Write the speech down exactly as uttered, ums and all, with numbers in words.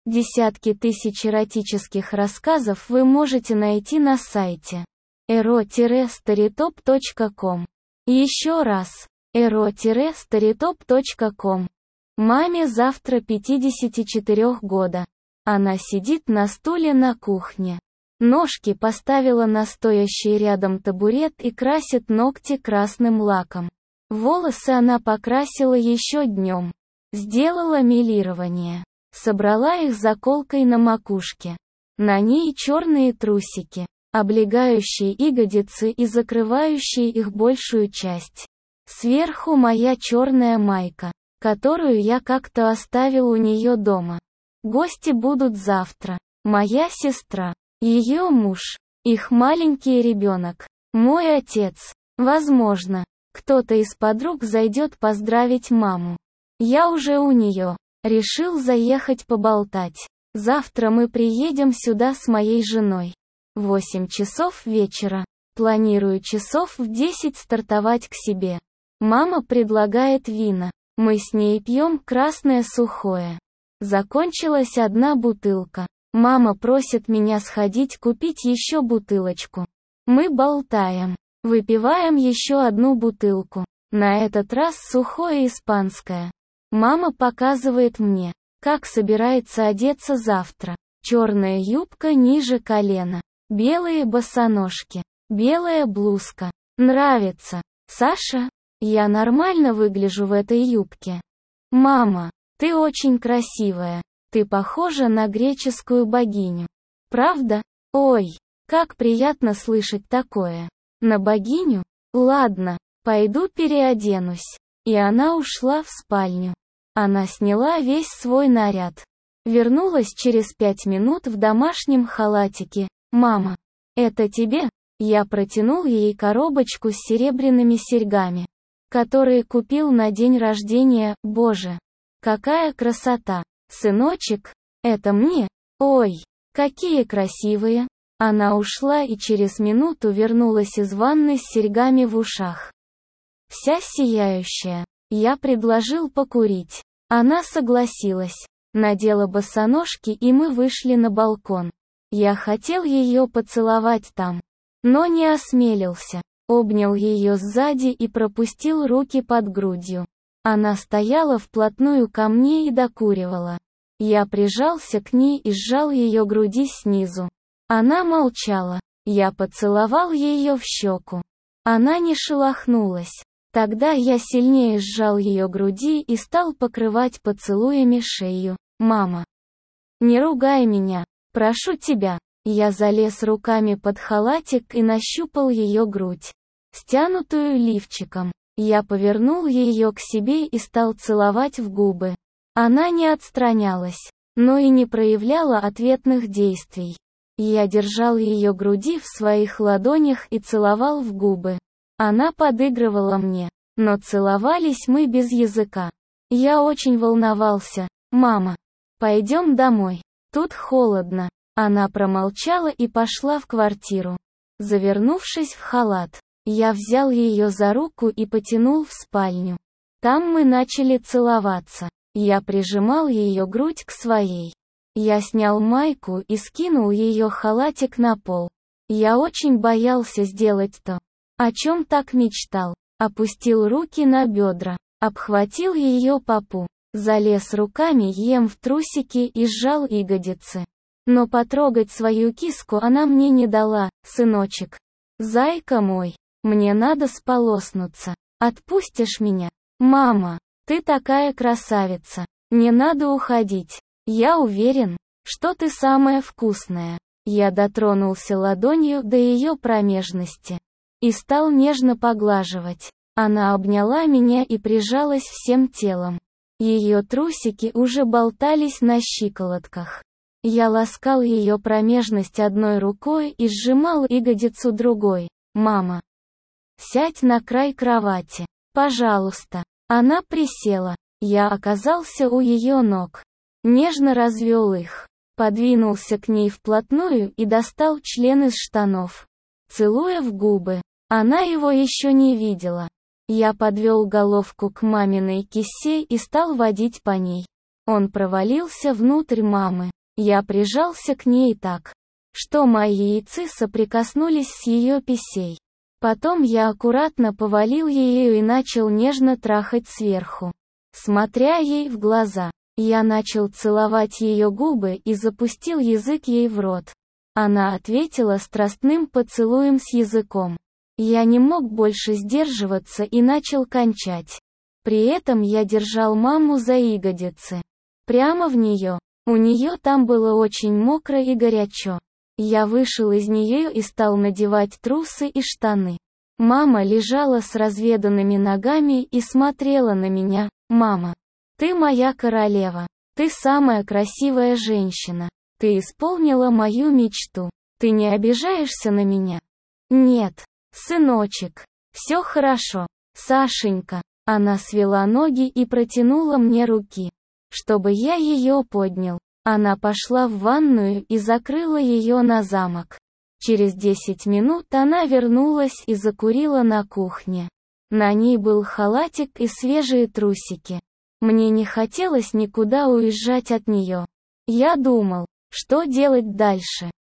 Десятки тысяч эротических рассказов вы можете найти на сайте эро старитоп точка ком. Еще раз, эро старитоп точка ком. Маме завтра пятьдесят четыре года. Она сидит на стуле на кухне. Ножки поставила на стоящий рядом табурет и красит ногти красным лаком. Волосы она покрасила еще днем. Сделала мелирование. Собрала их заколкой на макушке. На ней черные трусики, облегающие ягодицы и закрывающие их большую часть. Сверху моя черная майка, которую я как-то оставил у нее дома. Гости будут завтра. Моя сестра, ее муж, их маленький ребенок, мой отец. Возможно, кто-то из подруг зайдет поздравить маму. Я уже у нее. Решил заехать поболтать. Завтра мы приедем сюда с моей женой. Восемь часов вечера. Планирую часов в десять стартовать к себе. Мама предлагает вина. Мы с ней пьем красное сухое. Закончилась одна бутылка. Мама просит меня сходить купить еще бутылочку. Мы болтаем. Выпиваем еще одну бутылку. На этот раз сухое испанское. Мама показывает мне, как собирается одеться завтра. Черная юбка ниже колена. Белые босоножки. Белая блузка. Нравится. Саша? Я нормально выгляжу в этой юбке? Мама, ты очень красивая. Ты похожа на греческую богиню. Правда? Ой, как приятно слышать такое. На богиню? Ладно, пойду переоденусь. И она ушла в спальню. Она сняла весь свой наряд. Вернулась через пять минут в домашнем халатике. «Мама, это тебе?» Я протянул ей коробочку с серебряными серьгами, которые купил на день рождения. Боже, какая красота! Сыночек, это мне? Ой, какие красивые! Она ушла и через минуту вернулась из ванны с серьгами в ушах. Вся сияющая. Я предложил покурить. Она согласилась. Надела босоножки и мы вышли на балкон. Я хотел ее поцеловать там, но не осмелился. Обнял ее сзади и пропустил руки под грудью. Она стояла вплотную ко мне и докуривала. Я прижался к ней и сжал ее груди снизу. Она молчала. Я поцеловал ее в щеку. Она не шелохнулась. Тогда я сильнее сжал ее груди и стал покрывать поцелуями шею. «Мама, не ругай меня, прошу тебя». Я залез руками под халатик и нащупал ее грудь, стянутую лифчиком. Я повернул ее к себе и стал целовать в губы. Она не отстранялась, но и не проявляла ответных действий. Я держал ее груди в своих ладонях и целовал в губы. Она подыгрывала мне, но целовались мы без языка. Я очень волновался. «Мама, пойдем домой. Тут холодно». Она промолчала и пошла в квартиру. Завернувшись в халат, я взял ее за руку и потянул в спальню. Там мы начали целоваться. Я прижимал ее грудь к своей. Я снял майку и скинул ее халатик на пол. Я очень боялся сделать то, о чем так мечтал. Опустил руки на бедра, обхватил ее попу, залез руками ем в трусики и сжал ягодицы. Но потрогать свою киску она мне не дала. «Сыночек, зайка мой, мне надо сполоснуться. Отпустишь меня? Мама, ты такая красавица. Не надо уходить. Я уверен, что ты самая вкусная». Я дотронулся ладонью до ее промежности и стал нежно поглаживать. Она обняла меня и прижалась всем телом. Ее трусики уже болтались на щиколотках. Я ласкал ее промежность одной рукой и сжимал ягодицу другой. «Мама, сядь на край кровати, пожалуйста». Она присела. Я оказался у ее ног. Нежно развел их. Подвинулся к ней вплотную и достал член из штанов, целуя в губы. Она его еще не видела. Я подвел головку к маминой кисе и стал водить по ней. Он провалился внутрь мамы. Я прижался к ней так, что мои яйцы соприкоснулись с ее писей. Потом я аккуратно повалил ее и начал нежно трахать сверху. Смотря ей в глаза, я начал целовать ее губы и запустил язык ей в рот. Она ответила страстным поцелуем с языком. Я не мог больше сдерживаться и начал кончать. При этом я держал маму за ягодицы. Прямо в нее. У нее там было очень мокро и горячо. Я вышел из нее и стал надевать трусы и штаны. Мама лежала с разведанными ногами и смотрела на меня. «Мама, ты моя королева. Ты самая красивая женщина. Ты исполнила мою мечту. Ты не обижаешься на меня?» «Нет, сыночек. Все хорошо. Сашенька». Она свела ноги и протянула мне руки, чтобы я ее поднял. Она пошла в ванную и закрыла ее на замок. Через десять минут она вернулась и закурила на кухне. На ней был халатик и свежие трусики. Мне не хотелось никуда уезжать от нее. Я думал, что делать дальше.